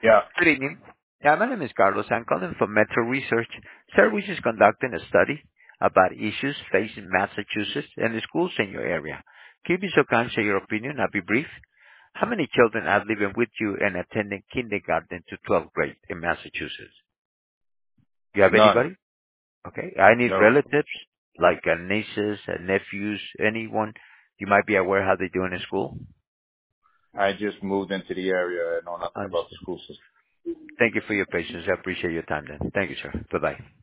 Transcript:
Yeah. Good evening. Yeah, my name is Carlos. I'm calling from Metro Research. Sir, we just conducting a study about issues facing Massachusetts and the schools in your area. Can you be so kind, share your opinion? I'll be brief. How many children are living with you and attending kindergarten to 12th grade in Massachusetts? You have None. anybody? Okay. I need No. relatives, like nieces, nephews, anyone you might be aware how they do in school? I just moved into the area. I know nothing about the Understood. school system. Thank you for your patience. I appreciate your time then. Thank you, sir. Bye-bye.